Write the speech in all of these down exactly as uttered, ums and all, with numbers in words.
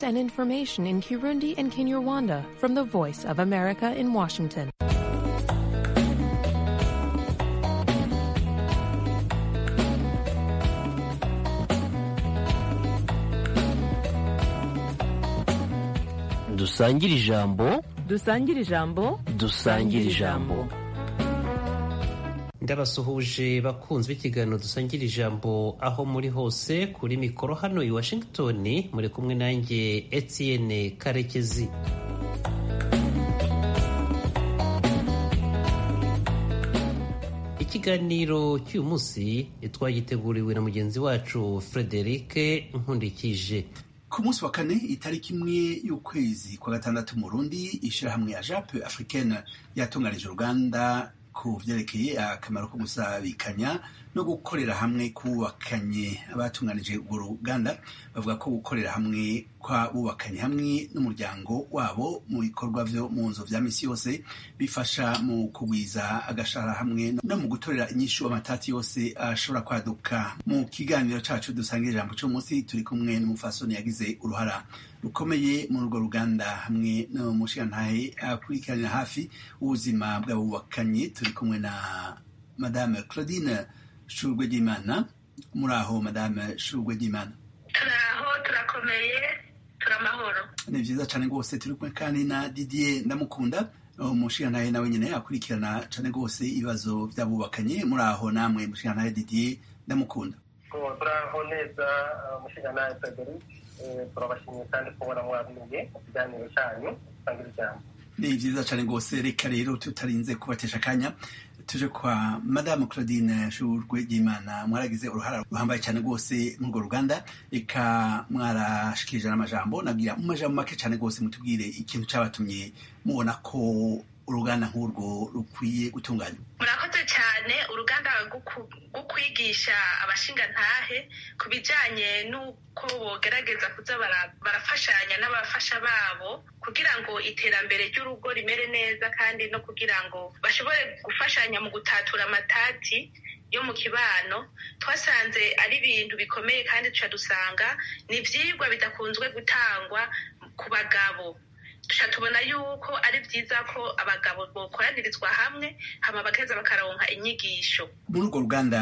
and information in Kirundi and Kinyarwanda from the Voice of America in Washington. dusangire ijambo dusangire ijambo dusangire ijambo ndabasuhuje bakunzwe ikiganiro dusangira ijambo aho muri hose kuri mikoro hano i Washington muri kumwe nanjye Etienne Karekezi. Ikiganiro cy'uyu munsi twagiteguriwe na mugenzi wacu Frederic Nkundikije. Ku munsi wa kane itariki imwe y'ukwezi kwa gatandatu mu Burundi, ishirahamwe Ajape Africaine yatunganije uruganda ku vyerekeye akamaro ko gusabikanya no gukorera hamwe kubakanye. Abatunganije urwo ruganda bavuga ko gukorera hamwe kwa bubakanye hamwe n'umuryango wabo mu bikorwa vyo mu nzu vya misi yose bifasha mu kugwiza agashara hamwe no mu gutorera inyishu amatati yose ashobora kwaduka. Mu kiganiro cacu dusangira ijambo c'umunsi turi kumwe n'umufasoni yagize uruhara rukomeye muri urwo ruganda hamwe no mushigantahe akurikiranira hafi ubuzima bw'abubakanye. Turi kumwe na Madame Claudine Shurwe Ryimana. Muri aho Madame Shurwe Ryimana? Turaho, turakomeye, turamahoro. Ni vyiza cane rwose. Turi kumwe kandi na Didier Ndamukunda, umushigantahe nawe nyene akurikirana cane rwose ibibazo vy'abubakanye. Muri aho namwe mushigantahe Didier Ndamukunda? Turaho neza mushigantahe Frederic, turabashimiye kandi kubona mwabiye mu kiganiro cyanyu dusangira ijambo. Ni vyiza cane rwose. Reka rero tutarinze kubatesha akanya tuje kwa Madame Claudine Shurwe Ryimana. Mwaragize uruhara ruhambaye cyane rwose muri urwo ruganda, eka mwarashikirije n'amajambo. Nagira mu majambo make cyane rwose mutubwire ikintu cabatumye mubona ko uruganda nk'urwo rukwiye gutunganywa. Murakoze cyane. Uruganda rwo kwigisha abashingantahe ku bijanye n'uko bogerageza kuza barafashanya n'abafasha babo kugira ngo iterambere ry'urugo rimere neza, kandi no kugira ngo bashobore gufashanya mu gutatura amatati yo mu kibano. Twasanze ari ibintu bikomeye kandi tuca dusanga ni ivyigwa bidakunzwe gutangwa ku bagabo. Tuca tubona yuko ari vyiza ko abagabo bokoranirizwa hamwe hama bakeza bakaronka inyigisho. Muri urwo ruganda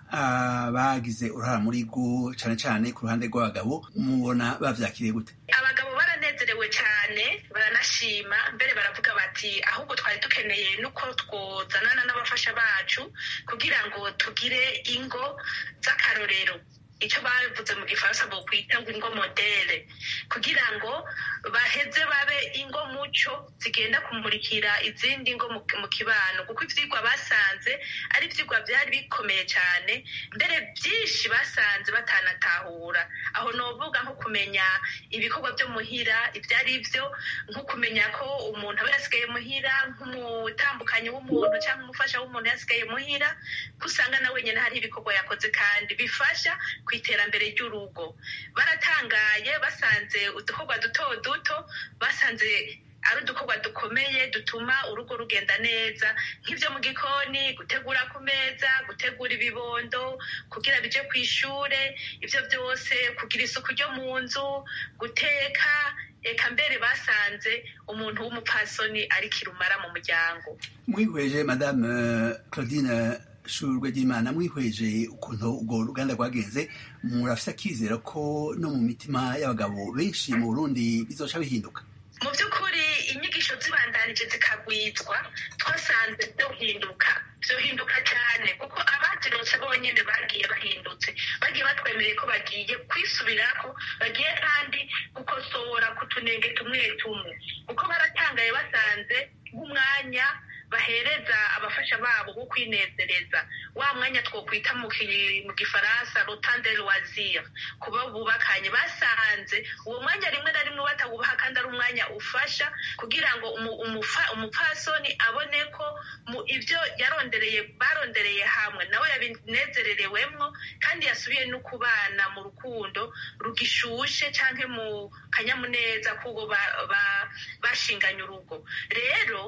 bagize uruhara muri rwo cane cane ku ruhande rw'abagabo, mubona bavyakiriye gute? Abagabo baranezerewe cane, baranashima, mbere baravuga bati ahubwo twari dukeneye nuko twozanana n'abafasha bacu kugira ngo tugire ingo z'akarorero, icyo bavuze mu gifaransa bo kwita ngo ingo modele, kugira ngo baheze babe ingo muco zigenda kumurikira izindi ngo mu kibano, kuko ivyigwa basanze ari ivyigwa byari bikomeye cyane, mbere byinshi basanze batanatahura. Aho novuga nko kumenya ibikorwa byo muhira ibyo ari byo, nko kumenya ko umuntu aba yasigaye muhira nk'umutambukanyi w'umuntu cyangwa umufasha w'umuntu yasigaye muhira, kusanga na wenyine hari ibikorwa yakoze kandi bifasha iterambere ry'urugo. Baratangaye, basanze udukorwa duto duto, basanze ari udukorwa dukomeye dutuma urugo rugenda neza, nk'ibyo mu gikoni, gutegura ku meza, gutegura ibibondo kugira bije ku ishure, ibyo byose, kugira isuku ryo mu nzu, guteka, eka mbere basanze umuntu w'umupfasoni ari kirumara mu muryango. Mwihweje Madame Claudine Shurwe Ryimana, mwihweje ukuntu urwo ruganda rwagenze, murafise akizera ko no mu mitima y'abagabo benshi mu Burundi bizoca bihinduka? Mu by'ukuri inyigisho zibandanije zikagwizwa, twasanze byohinduka byohinduka cyane, kuko abazirose bonyine bagiye bahindutse, bagiye batwemereye ko bagiye kwisubirako, bagiye kandi gukosora ku tunenge tumwe tumwe, kuko baratangaye basanze nk'umwanya bahereza abafasha babo wo kwinezereza, wa mwanya twokwita mu gifaransa le temps de loisir, kuba bubakanye. Basanze uwo mwanya rimwe na rimwe batawubaha kandi ari umwanya ufasha kugira ngo umupfasoni abone ko mu ivyo yarondereye barondereye hamwe nawe yabinezererewemwo, kandi yasubiye no kubana mu rukundo rugishushe canke mu kanyamuneza kuko bashinganye urugo. Rero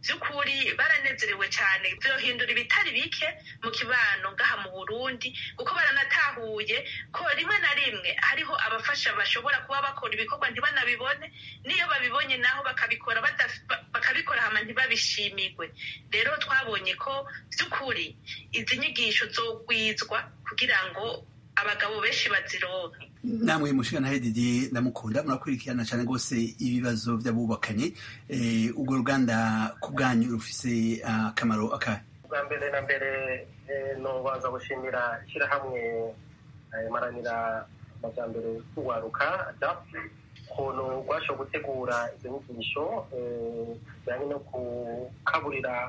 by'ukuri baranezerewe cyane, byohindura ibitari bike mu kibano ngaha mu Burundi, kuko baranatahuye ko rimwe na rimwe hariho abafasha bashobora kuba bakora ibikorwa ntibanabibone, niyo babibonye naho bakabikora bakabikora hama ntibabishimirwe. Rero twabonye ko by'ukuri izi nyigisho zogwizwa kugira ngo abagabo benshi bazironke. Namwe mushikana Didier Ndamukunda murakurikirana cyane gose ibibazo by'abubakanye, eh ubwo ruganda ku bwanyu rufise akamaro uh, akahe? Bwa mbere na mbere no baza gushimira shira hamwe maranira amajambere kuwaruka dafi kono gwasho gutegura izo nyigisho bijyanye no kukaburira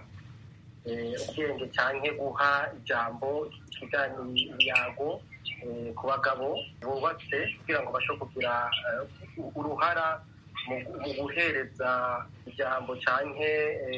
ubwenge cyane guha ijambo ikiganiro ku bagabo bubatse kugira ngo bashe kugira uruhara mu guhereza ijambo cyane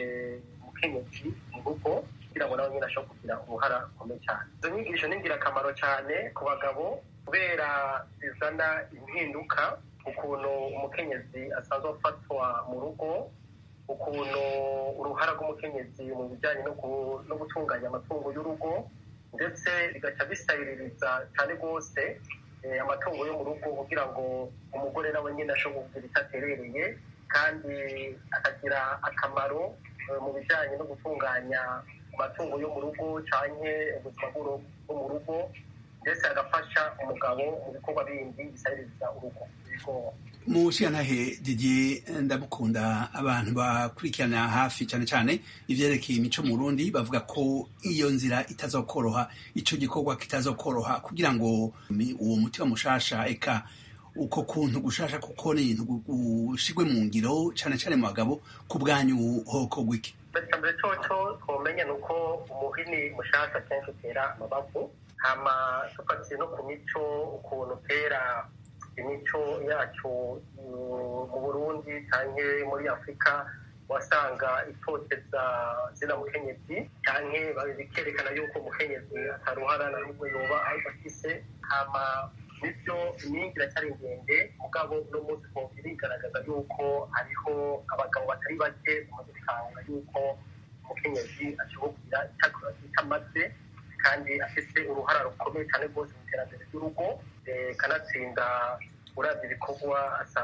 umukenyezi mu rugo kugira ngo nawe nyine ashe kugira uruhara rukomeye cyane. Izo nyigisho ni ingirakamaro cyane ku bagabo kubera zizana impinduka, ukuntu umukenyezi asanzwe afatwa mu rugo, ukuntu uruhara rw'umukenyezi mu bijyanye no gutunganya amatungo y'urugo, ndetse bigaca bisabiririza cyane rwose amatungo yo mu rugo kugira ngo umugore nawe nyine ashobore kugira icyo aterereye kandi akagira akamaro mu bijyanye no gutunganya amatungo yo mu rugo cyane ubuzima bwo mu rugo, ndetse agafasha umugabo mu bikorwa bindi bisabiriza urugo. Mushiyantahe Didier Ndamukunda, abantu bakurikirana hafi cyane cyane ivyerekeye imico mu Burundi bavuga ko iyo nzira itazokoroha, ico gikorwa kitazokoroha kugira ngo uwo mutima mushasha eka uko kuntu gushasha kuko ni ibintu gushigwe mu ngiro cyane cyane mu bagabo. Ku bwanyu hoko gwiki? Mbere coco twomenya nuko umuhini mushasha kenshi utera amabavu, hama tufatiye no ku mico ukuntu utera imico yacu mu Burundi cyane muri Afrika, wasanga itoteza zina mukenyezi cyane bikerekana yuko umukenyezi ataruhara na rumwe yoba afise. Hama nibyo imingira cyari ndende mugabo no munsi ko birigaragaza yuko hariho abagabo batari bake mu gutanga yuko umukenyezi ashobora kugira itamaze kandi afite uruhara rukomeye cyane rwose mu iterambere ry'urugo, kanatsinda uravye ibikorwa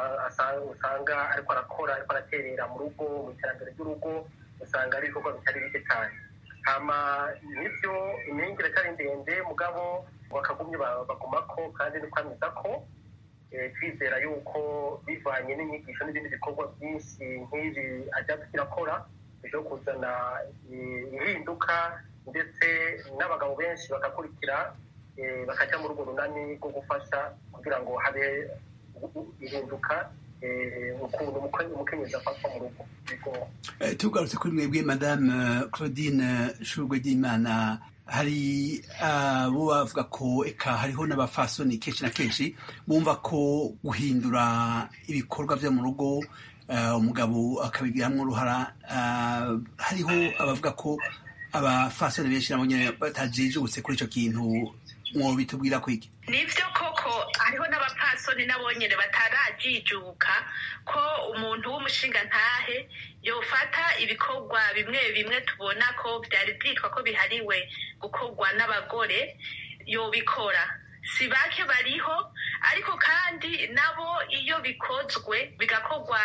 usanga ariko arakora ariko araterera mu rugo mu iterambere ry'urugo, usanga ari ibikorwa bitari bike cyane. Hama nibyo imingira cyari ndende mugabo bakagumye bagumako kandi ni kwamiza ko twizera yuko bivanye n'inyigisho n'ibindi bikorwa byinshi nk'ibi ajya tukirakora byo kuzana ihinduka, ndetse n'abagabo benshi bakakurikira bakajya mu rugo runani rwo gufasha kugira ngo habe ihinduka ukuntu umukenyezi afatwa mu rugo. Tugarutse kuri mwebwe Madame Claudine Shurweryimana, hari abo bavuga ko eka hariho n'abafasoni kenshi na kenshi bumva ko guhindura ibikorwa vyo mu rugo umugabo akabigiramwo uruhara. Hariho abavuga ko abafasoni benshi nabo nyene batajijutse kuri ico kintu, mwobitubwira ko iki? Nivyo koko hariho n'abapfasoni nabo nyene batarajijuka ko umuntu w'umushinga ntahe yofata ibikorwa bimwe bimwe tubona ko byari byitwa ko bihariwe gukorwa n'abagore yobikora. Si bake bariho, ariko kandi nabo iyo bikozwe bigakorwa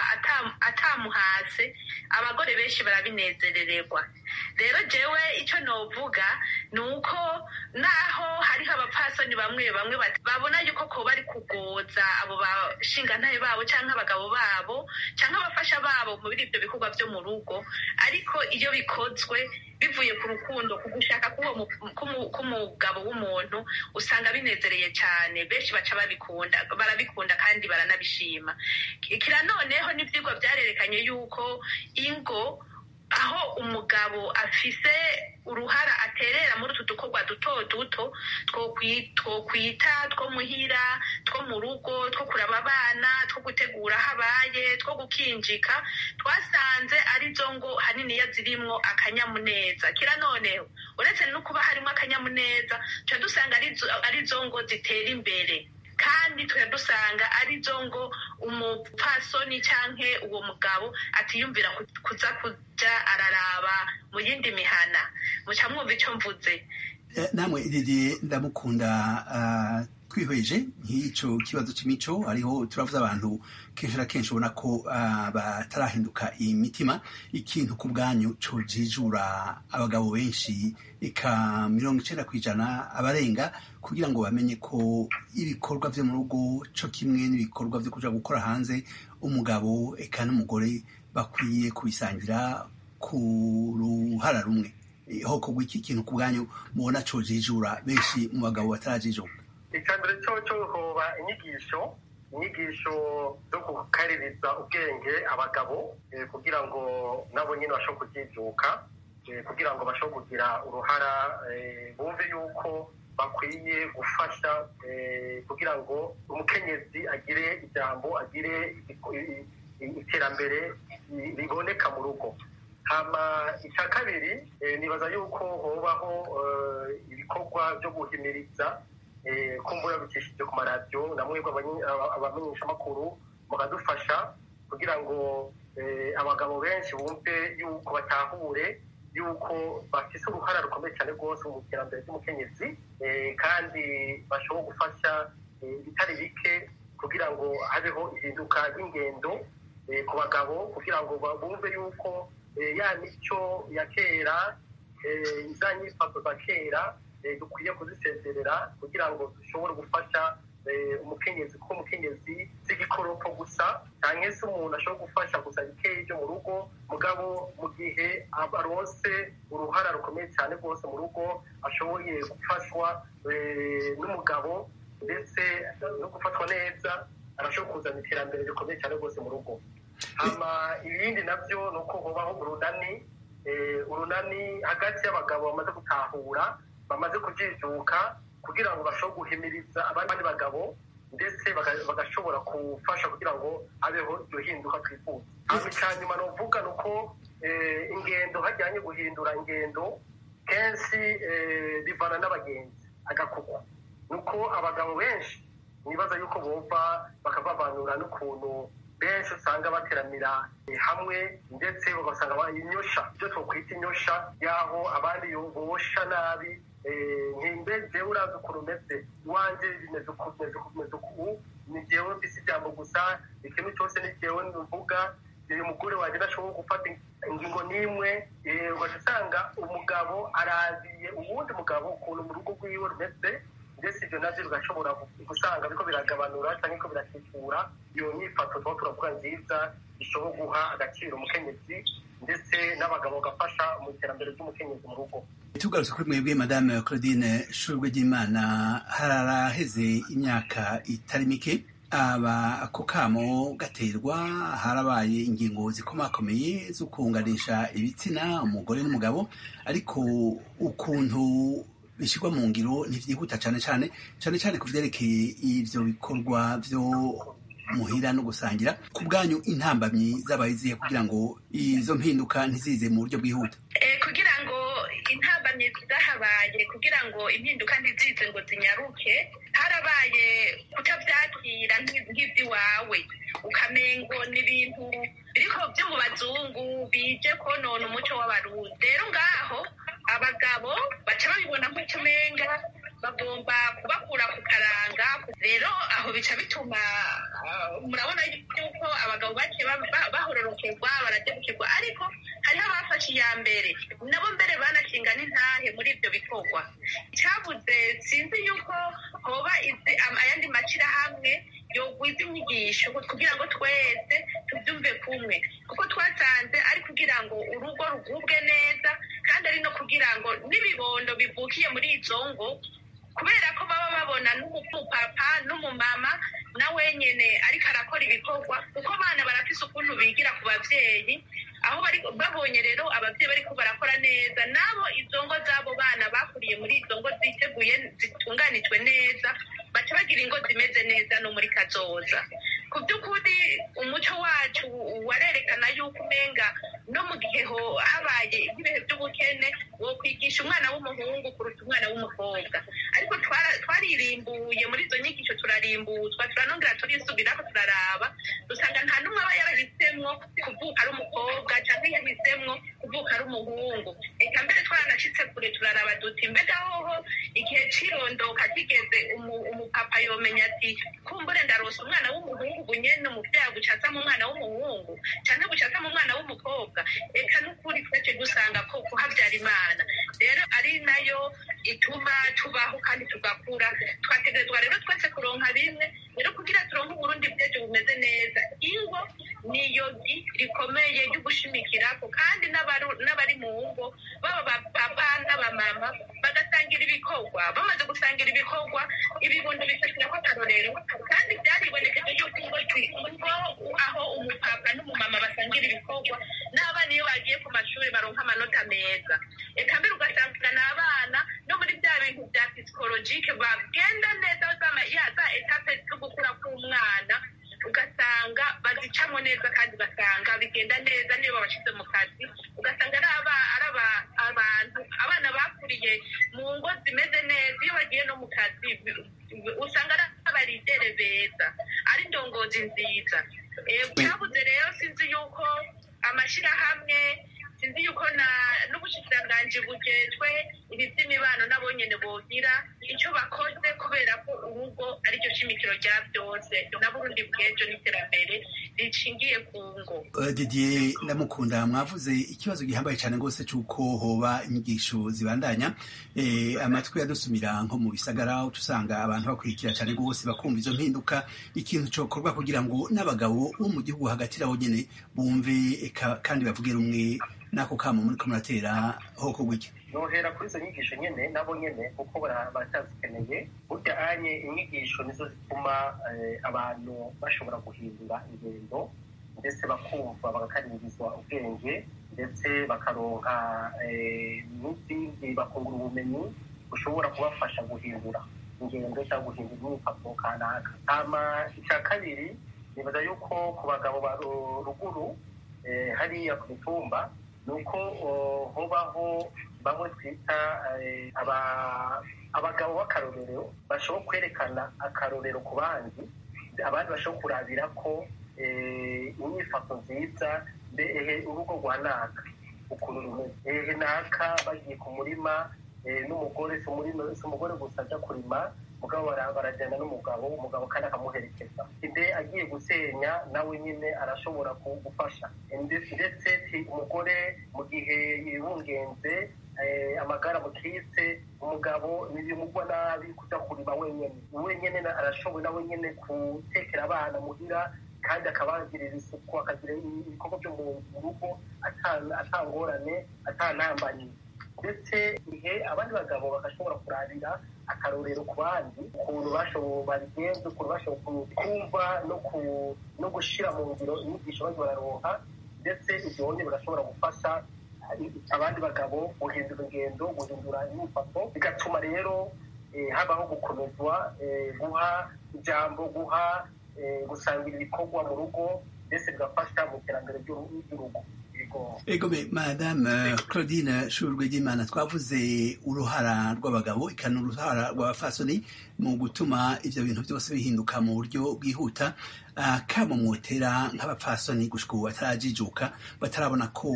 atamuhase abagore benshi barabinezerererwa. Rero jewe icyo novuga ni uko naho hariho abapfasoni bamwe bamwe babona yuko ko bari kugoza abo bashingantahe babo cyangwa abagabo babo cyangwa abafasha babo muri ibyo bikorwa byo mu rugo, ariko iyo bikozwe bivuye ku rukundo, ku gushaka k'umugabo w'umuntu, usanga binezereye cyane. Benshi baca babikunda barabikunda kandi baranabishima. Kira noneho n'ivyigwa byarerekanye yuko ingo aho umugabo afise uruhara aterera muri utu dukorwa duto duto twokwita two muhira, two mu rugo, two kuraba abana, two gutegura habaye, two gukinjika, twasanze ari zo ngo haniniya zirimwo akanyamuneza. Kira noneho uretse no kuba harimo akanyamuneza tuca dusanga ari zo ngo zitera imbere kandi twe dusanga arizo ngo umupfasoni canke uwo mugabo atiyumvira kuza kuja araraba mu yindi mihana. Muca mwumva ico mvuze. Namwe Didier Ndamukunda, twihweje nk'ico kibazo c'imico, hariho turavuze abantu kenshi na kenshi ubona ko batarahinduka imitima. Ikintu ku bwanyu cojijura abagabo benshi eka mirongo icenda kw'ijana abarenga kugira ngo bamenye ko ibikorwa vyo mu rugo co kimwe n'ibikorwa vyo kuja gukora hanze umugabo eka n'umugore bakwiye kubisangira ku ruhara rumwe? Hokorwa iki kintu ku bwanyu mubona cojijura benshi mu bagabo batarajijuka? icambere cyo hoba inyigisho inyigisho zo gukaririza ubwenge abagabo kugira ngo nabo nyine bashobore kujijuka, kugira ngo bashobore kugira uruhara, bumve yuko bakwiye gufasha kugira ngo umukenyezi agire ijambo, agire iterambere riboneka mu rugo. Hama icya kabiri nibaza yuko hobaho ibikorwa byo guhimiriza kumbura bicishije ku maradiyo na mwebwe abamenyeshamakuru mukadufasha kugira ngo abagabo benshi bumve yuko batahure yuko bafise uruhara rukomeye cyane rwose mu iterambere ry'umukenyezi, kandi bashobora gufasha ibitari bike kugira ngo habeho ihinduka ry'ingendo ku bagabo, kugira ngo bumve yuko ya mico ya kera, za nyifato za kera dukwiye kuzisezerera kugira ngo dushobore gufasha umukenyezi, kuko umukenyezi si igikoropo gusa cyangwa se umuntu ashobora gufasha gusa bikeya byo mu rugo, mugabo mu gihe aronse uruhara rukomeye cyane rwose mu rugo ashoboye gufashwa n'umugabo ndetse no gufatwa neza, arashobora kuzana iterambere rikomeye cyane rwose mu rugo. Hama ibindi nabyo ni uko hobaho urunani urunani hagati y'abagabo bamaze gutahura, bamaze kujijuka, kugira ngo bashobore guhimiriza abandi bagabo ndetse bagashobora gufasha kugira ngo habeho iryo hinduka twifuza. Hama icyanyuma novuga ni uko ingendo hajyanye guhindura ingendo kenshi bivana n'abagenzi agakuku. Ni uko abagabo benshi nibaza yuko bumva bakabavanura n'ukuntu benshi usanga bateramira hamwe ndetse bagasanga inyosha, ibyo twokwita inyosha y'aho abandi bosha nabi. Nk'imbe jewe urazi ukuntu umeze, iwanje bimeze uku bimeze uku bimeze uku, ni jewe mfise ijambo gusa, ikintu cyose ni jewe mvuga, uyu mugore wanje ndashobora gufata ingingo n'imwe. Ugaca usanga umugabo araziye uwundi mugabo ukuntu mu rugo rwiwe rumeze, ndetse ibyo navyo bigashobora gusanga biriko biragabanura cyangwa ko birakikura iyo nyifato tuba turavuga nziza ishobora guha agaciro umukenyezi ndetse n'abagabo bagafasha mu iterambere ry'umukenyezi mu rugo. Tugarutse kuri mwebwe Madame Claudine Shurweryimana, haraheze imyaka itari mike aba ako kamo gaterwa, harabaye ingingo zikomakomeye zo kunganisha ibitsina umugore n'umugabo, ariko ukuntu bishyirwa mu ngiro ntivyihuta cyane cyane cyane cyane ku vyerekeye ivyo bikorwa vyo muhira no gusangira. Ku bwanyu intambamyi zabaye zihe kugira ngo izo mpinduka ntizize mu buryo bwihuta? Kugira ngo intambamyi zahabaye kugira ngo impinduka ntizize ngo zinyaruke, harabaye kutavyakira nk'ivy'iwawe, ukamengo ni ibintu biriko vyo mu bazungu bije konona umuco w'abarundi. Rero ngaho abagabo baca babibona nk'utumenga bagomba kubakura ku karanga. Rero aho bica bituma murabona yuko abagabo bake bahororokerwa baradebukirwa, ariko hariho abafashe iya mbere nabo mbere banashinga n'intahe muri ibyo bikorwa. Cyabuze sinzi yuko hoba ayandi mashirahamwe yogwiza inyigisho kugira ngo twese tubyumve kumwe, kuko twasanze ari kugira ngo urugo rugubwe neza, kandi ari no kugira ngo n'ibibondo bivukiye muri izo ngo, kubera ko baba babona n'umupapa n'umumama na wenyene ariko arakora ibikorwa, kuko abana barafise ukuntu bigira ku bavyeyi, aho bari babonye rero abavyeyi bariko barakora neza, nabo izo ngo z'abo bana bakuriye muri izo ngo ziteguye zitunganijwe neza, baca bagira ingo zimeze neza no muri kazoza. Ku by'ukuri umuco wacu warerekana yuko umenga no mu gihe habaye ibihe by'ubukene wo kwigisha umwana w'umuhungu kuruta umwana w'umukobwa, ariko twaririmbuye muri izo nyigisho turarimbuzwa turanongera turisubirako turaraba dusanga nta n'umwe aba yarahisemwo kuvuka ari umukobwa cyangwa yahisemwo kuvuka ari umuhungu eka mbere twaranashitse kure turaraba duti mbega hoho igihe cirondoka kigeze umupapa yomenya ati kumbure ndaronsa umwana w'umuhungu ubu nyene umuvyeyi agucatsa mu mwana w'umuhungu canke gucatsa mu mwana w'umukobwa eka n'ukuri twece dusanga ko kuhavyara imana rero ari nayo ituma tubaho kandi tugakura twategerezwa rero twese kuronka bimwe rero kugira turonke uburundi bwejo bumeze neza ingo niyo rikomeye ryo gushimikirako kandi n'abari mu ngo baba baba n'abamama bagasangira ibikorwa bamaze gusangira ibikorwa ibibondo bifashira ko akarorero kandi byaribonekeje yuko ingo aho umupapa n'umumama basangira ibikorwa n'abana iyo bagiye ku mashuri baronka amanota meza eka mbere ugasanga n'abana no muri bya bintu bya psychologique bagenda neza ya za etape zo gukura k'umwana ugasanga bazicamo neza kandi ugasanga bigenda neza niyo babashyize mu kazi ugasanga ari abantu abana bakuriye mu ngo zimeze neza iyo bagiye no mu kazi usanga ari abaridere beza ari indongozi nziza cyabuze rero sinzi yuko amashyirahamwe sinzi yuko n'ubushikiranganji bujejwe ibi by'imibano nabo nyene bogira icyo bakoze kubera ko urugo ariryo shimikiro rya byose na Burundi bwejo n'iterambere ricingiye ku ngo. Didier Ndamukunda mwavuze ikibazo gihambaye cyane rwose cy'uko hoba inyigisho zibandanya amatwi yadusumira nko mu bisagara usanga abantu bakurikira cyane rwose bakumva izo mpinduka ikintu cyokorwa kugira ngo n'abagabo bo mu gihugu hagati raho nyene bumve kandi bavuge rumwe nako kamo muri komuratera hoko gwiki nohera kuri izo nyigisho nyene nabo nyene kuko batazikeneye burya anye inyigisho nizo zituma abantu bashobora guhindura ingendo ndetse bakumva bagakaririzwa ubwenge ndetse bakaronka n'izindi bakungura ubumenyi bushobora kubafasha guhindura ingendo cyangwa guhindura imyifato kanaka. Hama icya kabiri nibaza yuko ku bagabo ba ruguru hariya ku mitumba nuko hobaho bamwe twita abagabo b'akarorero bashobora kwerekana akarorero ku bandi abandi bashobora kurabira ko inyifato nziza mbehe urugo rwa naka ukuntu rumeze ehe naka bagiye ku murima n'umugore si umugore gusa ajya kurima mugabo barajyana n'umugabo umugabo kandi akamuherekeza ide agiye gusenya nawe nyine arashobora gufasha ndetse umugore mu gihe yibungenze amagara mukitse umugabo ntibimugwa nabi kujya kurima wenyine wenyine arashoboye nawe nyine gutekera abana muhira kandi akabagirira isuku akagira ibikorwa byo mu rugo atangorane atanambanye ndetse ihe abandi bagabo bagashobora kurabira akarorero ku bandi ukuntu bashoboye babigenza ukuntu bashoboye kumva no gushyira mu ngiro inyigisho bagiye bararonka ndetse ibyo bonyine bagashobora gufasha abandi bagabo guhindura ingendo guhindura imyifato bigatuma rero habaho gukomezwa guha ijambo guha gusangira ibikorwa mu rugo ndetse bigafasha mu iterambere ry'urugo. Ego Madame Claudine Shurwegimana twavuze uruhara rw'abagabo ikana uruhara rw'abafasoni mu gutuma ivyo bintu byose bihinduka mu buryo bwihuta kamo mwotera nk'abafasoni gushika ubu batarajijuka batarabona ko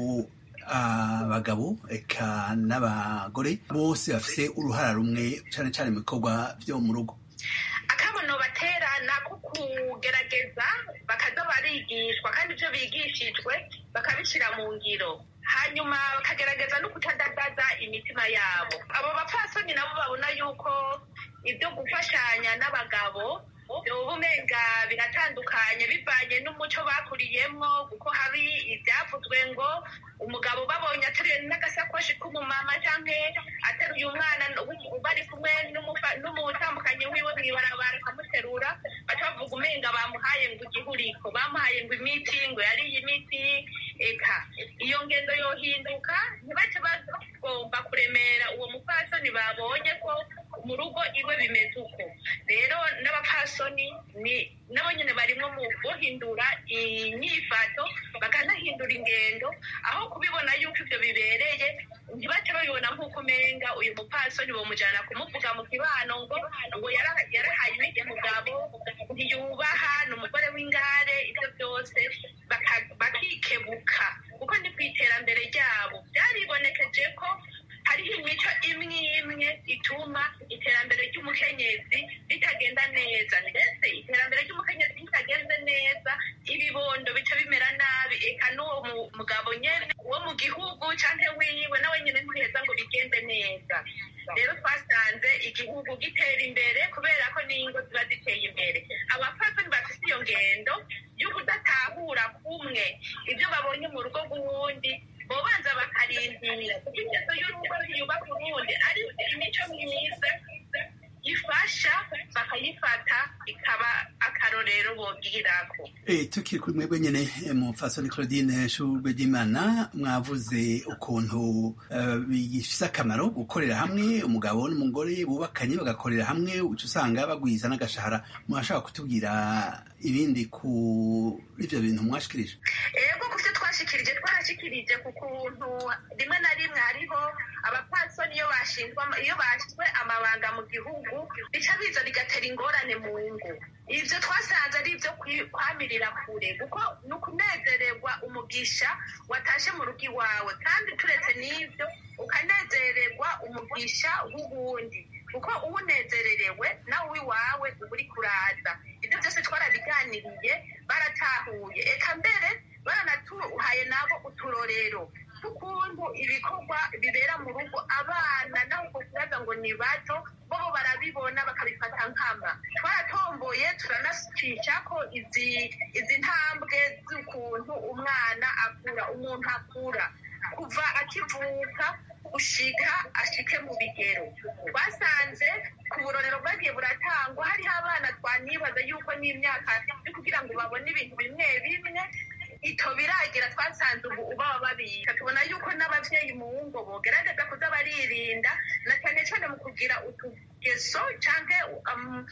abagabo eka n'abagore bose bafise uruhara rumwe cane cane mu bikorwa vyo mu rugo. Akamono batera nako kugerageza bakaza barigishwa kandi ibyo bigishijwe bakabishyira mu ngiro hanyuma bakagerageza no kutadadaza imitima yabo. Abo bapfasoni nabo babona yuko ibyo gufashanya n'abagabo ubumenga biratandukanye bivanye n'umuco bakuriyemo kuko hari ibyavuzwe ngo umugabo babonye ateruye n'agasakoshi k'umumama cyangwa ateruye umwana bari kumwe n'umutambukanyi wiwe mw'ibarabara akamuterura baca bavuga umenga bamuhaye ngo igihuriko bamuhaye ngo imiti ngo yariye imiti eka iyo ngendo yohinduka ntibace bagomba kuremera uwo mupfasoni babonye ko mu rugo iwe bimeze uko rero n'abapfasoni ni nabo nyine barimo mu guhindura inyifato bakanahindura ingendo aho kubibona yuko ibyo bibereye ntibace babibona nk'uko umenga uyu mupfasoni bomujana kumuvuga mu kibano ngo ngo yarahaye umugabo ntiyubaha ni umugore w'ingare. Ibyo byose bakikebuka kuko ni ku iterambere ryabo byaribonekeje ko hariho imico imwe imwe ituma iterambere ry'umukenyezi ritagenda neza, ndetse iterambere ry'umukenyezi ritagenze neza ibibondo bica bimera nabi, eka n'uwo mugabo nyene wo mu gihugu canke wiwe nawe nyene ntiheza ngo bigende neza. Rero twasanze igihugu gitera imbere kubera ko n'ingo ziba ziteye imbere. Abapfasoni bafise iyo ngendo yo kudatahura kumwe ibyo babonye mu rugo rw'uwundi bobanza bakarindira kuko ingeso y'urugo yubaka urundi ari imico myiza ifasha bakayifata ikaba akarorero bogirako. Eh, tukiri kuri mwebwe nyene mupfasoni Claudine Shurwegimana, mwavuze ukuntu uh, bifise akamaro gukorera hamwe, umugabo n'umugore bubakanye bagakorera hamwe uca usanga bagwiza n'agashahara. Mwashaka kutubwira ibindi ku ivyo bintu mwashikirije? Ego kuvyo twashikirije twarashikirije ku kuntu rimwe na rimwe hariho abapfasoni iyo bashingwa iyo bashizwe amabanga mu gihugu bica biza bigatera ingorane mu ngo. Ivyo twasanze ari ivyo kwamirira kure kuko ni ukunezererwa umugisha watashe mu rugo iwawe, kandi turetse n'ivyo ukanezererwa umugisha w'ubundi kuko uwunezererewe nawe uwiwawe uba uri kuraza. Ibyo byose twarabiganiriye baratahuye, eka mbere baranatuhaye nabo uturorero ukuntu ibikorwa bibera mu rugo abana naho kuvuga ngo ni bato bo barabibona bakabifata nkama. Twaratomboye turanasicisha ko izi izi ntambwe z'ukuntu umwana akura, umuntu akura kuva akivuka gushika ashike mu bigero. Basanze ku burorero bwagiye buratangwa hariho abana twanibaza yuko n'imyaka yo kugira ngo babone ibintu bimwe bimwe ito biragira, twasanze ubu uba babika. Tubona yuko n'abavyeyi mu ngo bogerageza kuza baririnda na cyane cyane mu kugira utugeso canke um,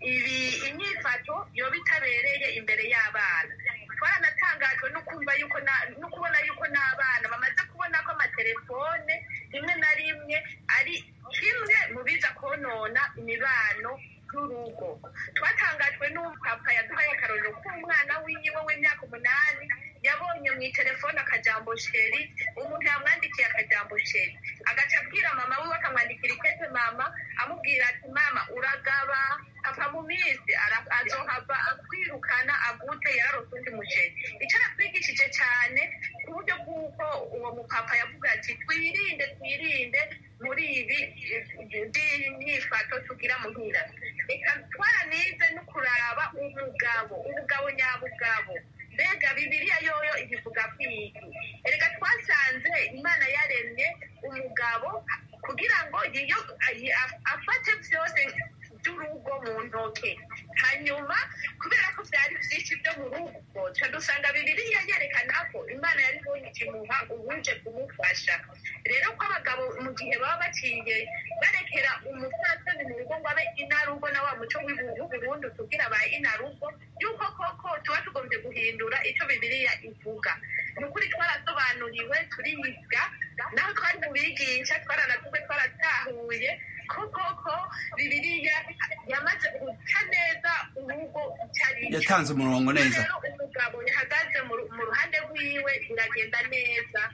ibi inyifato yo bitabereye imbere y'abana. Twaranatangajwe no kumva yuko no kubona yuko n'abana bamaze kubona ko amatelefone rimwe na rimwe ari kimwe mu biza konona imibano y'urugo. Twatangajwe n'umupapa yaduhaye akarorero k'umwana wiwe w'imyaka umunani yabonye mu telefone akajambo sheri, umuntu yamwandikiye akajambo sheri, agaca abwira mama wiwe akamwandikira ikete mama amubwira ati mama uragaba ava mu minsi azohava akwirukana agute yararose undi musheri. Ico aratwigishije cyane ku buryo bw'uko uwo mupapa yavuga ati twirinde twirinde muri ibi myifato tugira muhira. Reka twaranize no kuraba umugabo umugabo nyabugabo, mbega Bibiliya yoyo ivuga kwiki? Erega twasanze Imana yaremye umugabo kugira ngo iyo afate byose by'urugo mu ntoke, hanyuma kubera ko byari byinshi byo mu rugo ca dusanga Bibiliya yerekana ko Imana yari ibonye ikimuha ubuje kumufasha. Rero ko abagabo mu gihe baba baciye barekera umupfasoni mu rugo ngo abe inarugo na wa muco w'Uburundi tugira ba inarugo, yuko koko tuba tugombye guhindura icyo Bibiliya ivuga. Ni ukuri twarasobanuriwe turiga, naho twari mu bigisha twaranatuwe twaratahuye koko ko Bibiliya yamaze guca neza urugo cyari yatanze umurongo neza. Rero umugabo yahagaze mu ruhande rwiwe biragenda neza.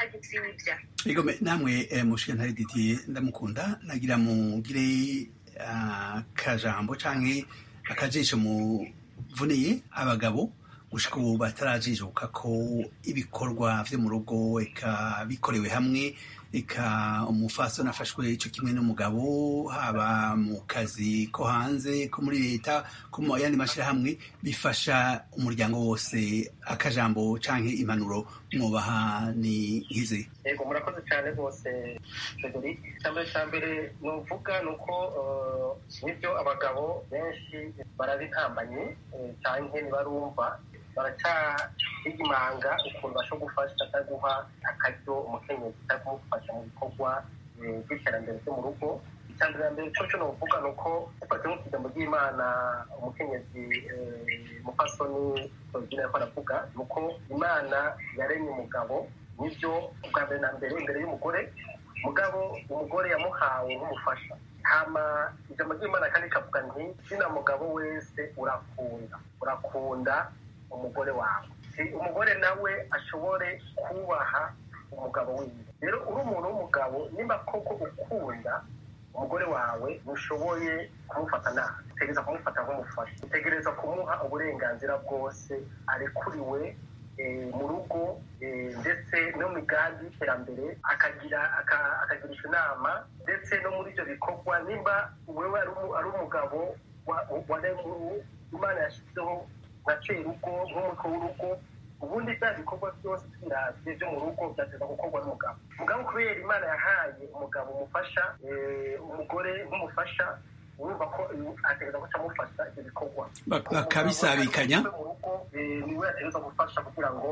Ego namwe eh, mushikantari Didier ndamukunda, nagira mugire akajambo uh, canke akajisho muvuniye abagabo gushika ubu batarajijuka ko ibikorwa vyo mu rugo eka bikorewe hamwe, eka umufasoni afashwe ico kimwe n'umugabo, haba mu kazi ko hanze ko muri leta ko mu yandi mashirahamwe, bifasha umuryango wose. Akajambo canke impanuro mwobaha ni nkize? Yego murakoze cyane rwose Frederic. Icyambere cya mbere nuvuga nuko nibyo abagabo benshi barabihambanye canke ntibarumva, baracyigimanga ukuntu bashobora gufasha cyangwa guha akaryo umukenyezi cyangwa kumufasha mu bikorwa by'iterambere ryo mu rugo. Icyambere ya mbere cyo nuvuga nuko ufashe nk'ikijambo ry'Imana umukenyezi mupfasoni Claudine yariko aravuga nuko Imana yaremye umugabo, nibyo ubwa mbere na mbere imbere y'umugore mugabo umugore yamuhawe nk'umufasha. Hama ijambo ry'Imana kandi kavuga nti sina mugabo wese urakunda urakunda umugore wawe, si umugore nawe ashobore kubaha umugabo wiwe. Rero uri umuntu w'umugabo nimba koko ukunda umugore wawe ntushoboye kumufata nabi, utegereza kumufata nk'umufasha, utegereza kumuha uburenganzira bwose arekuriwe mu rugo ndetse no mu migambi y'iterambere, akagira akagirisha inama ndetse no muri ibyo bikorwa. Nimba wewe ari umugabo Imana yashyizeho nka cerugo nk'umutwe w'urugo, ubundi bya bikorwa byose twiravye byo mu rugo byateza gukorwa n'umugabo. Mugabo kubera Imana yahaye umugabo umufasha, umugore nk'umufasha, urumva ko ategereza guca amufasha ibyo bikorwa bakabisabikanya mu rugo. Niwe ategereza gufasha kugira ngo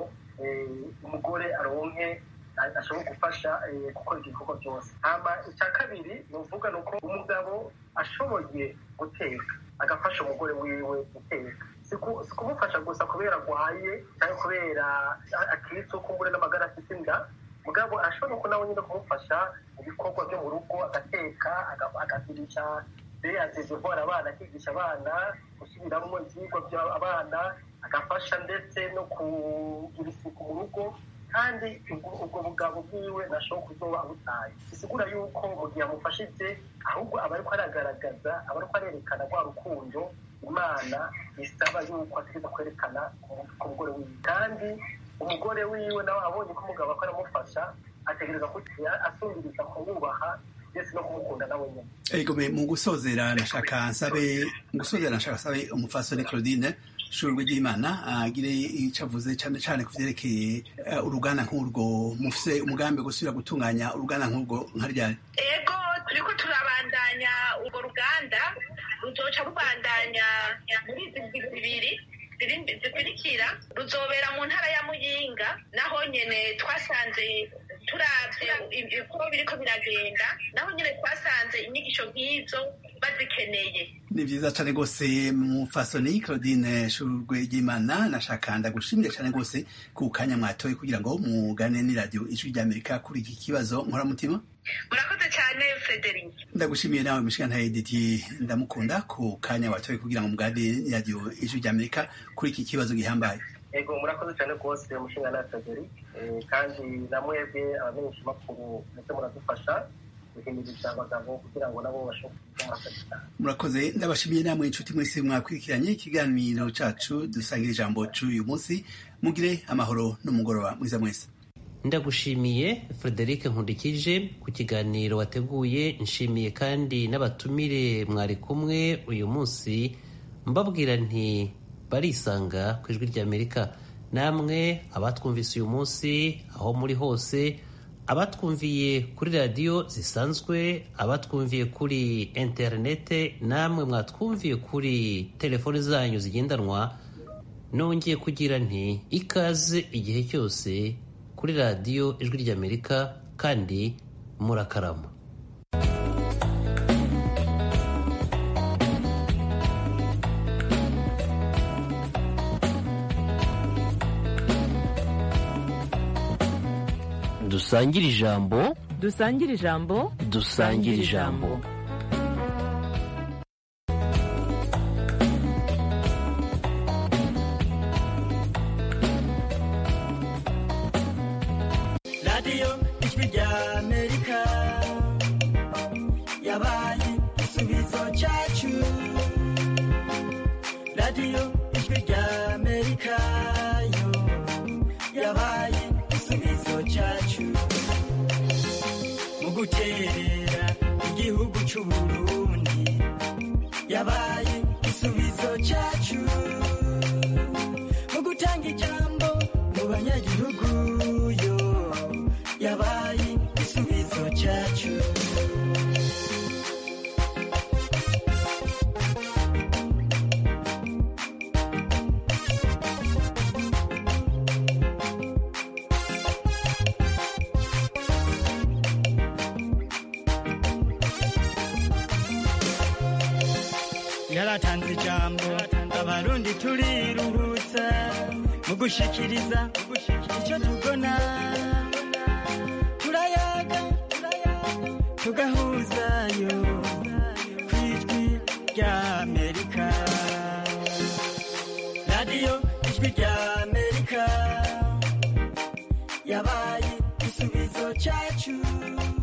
umugore aronke ashobora gufasha gukora ibikorwa byose. Hama icya kabiri ni uvuga ni uko umugabo ashoboye guteka agafasha umugore wiwe guteka, si kumufasha gusa kubera agwaye cyangwa kubera akitse kumbure n'amagara afite inda, mugabo ashobora ko nawe nyine kumufasha mu bikorwa byo mu rugo, agateka agagirisha yazezevora abana, akigisha abana gusubiramo ibyigwa by'abana, agafasha ndetse no kugira isuku mu rugo. Kandi ubwo bugabo bwiwe nashobora kuzoba abutaye, bisigura yuko mu gihe amufashije ahubwo aba ariko aragaragaza, aba ariko arerekana rwa rukundo Imana isaba yuko ategereza kwerekana ku mugore wiwe. Kandi umugore wiwe nawe abonye ko umugabo akora amufasha, ategereza kugira asubiriza kumwubaha ndetse no kumukunda nawe nyine. Ego mu gusozera nashaka nsabe mu gusozera nashaka nsabe umufasoni Claudine Shurwe ry'Imana agire icyo avuze cyane cyane ku byerekeye uruganda nk'urwo. Mufise umugambi gusubira gutunganya uruganda nk'urwo nka ryari? Ego turiko turabandanya urwo ruganda, ruzoca rubandanya muri izi zibiri zikurikira. Ruzobera mu ntara ya Muyinga, naho nyene twasanze turavye uko biriko biragenda, naho nyene twasanze inyigisho nk'izo bazikeneye. Ni vyiza cane gose mufasoni Claudine Shurwe ry'Imana, nashaka ndagushimire cane gose ku kanya mwatoye kugira ngo mugane ni radio Ijwi ry'Amerika kuri iki kibazo nkoramutima. Murakoze cyane Frederic. Ndagushimiye nawe mushikana Edith Ndamukunda ku kanya watoye kugira ngo mugane ni radio Ijwi ry'Amerika kuri iki kibazo gihambaye. Ego murakoze cyane rwose mushingana Frederic, kandi namwebwe abamenyesha makuru ndetse muradufasha guhimiriza abagabo kugira ngo nabo bashobore kumufasha. Murakoze, ndabashimiye namwe inshuti mwese mwakurikiranye ikiganiro cacu dusangira ijambo c'uyu munsi. Mugire amahoro n'umugoroba mwiza mwese. Ndagushimiye Frederic Nkundikije ku kiganiro wateguye. Nshimiye kandi n'abatumire mwari kumwe uyu munsi, mbabwira nti barisanga ku Ijwi ry'Amerika. Namwe abatwumvise uyu munsi aho muri hose, abatwumviye kuri radiyo zisanzwe, abatwumviye kuri interinete, namwe mwatwumviye kuri telefoni zanyu zigendanwa, nongeye kugira nti ikaze igihe cyose kuri radiyo Ijwi ry'Amerika, kandi murakarama. dusangire ijambo dusangire ijambo dusangire ijambo radiyo Ijwi ry'Amerika yabaye igisubizo cyacu. radiyo Ijwi ry'Amerika yo yabaye igisubizo cyacu mu guterera igihugu cy'u Burundi, yabaye igisubizo cyacu mu gutanga ijambo mu banyagihugu yo yabaye igisubizo cyacu. Yaratanze ijambo abarundi turiruhutsa mu gushikiriza icyo tubona. Turayaga tugahuzayo ku ijwi rya amerika radiyo ijwi rya amerika yabaye igisubizo cyacu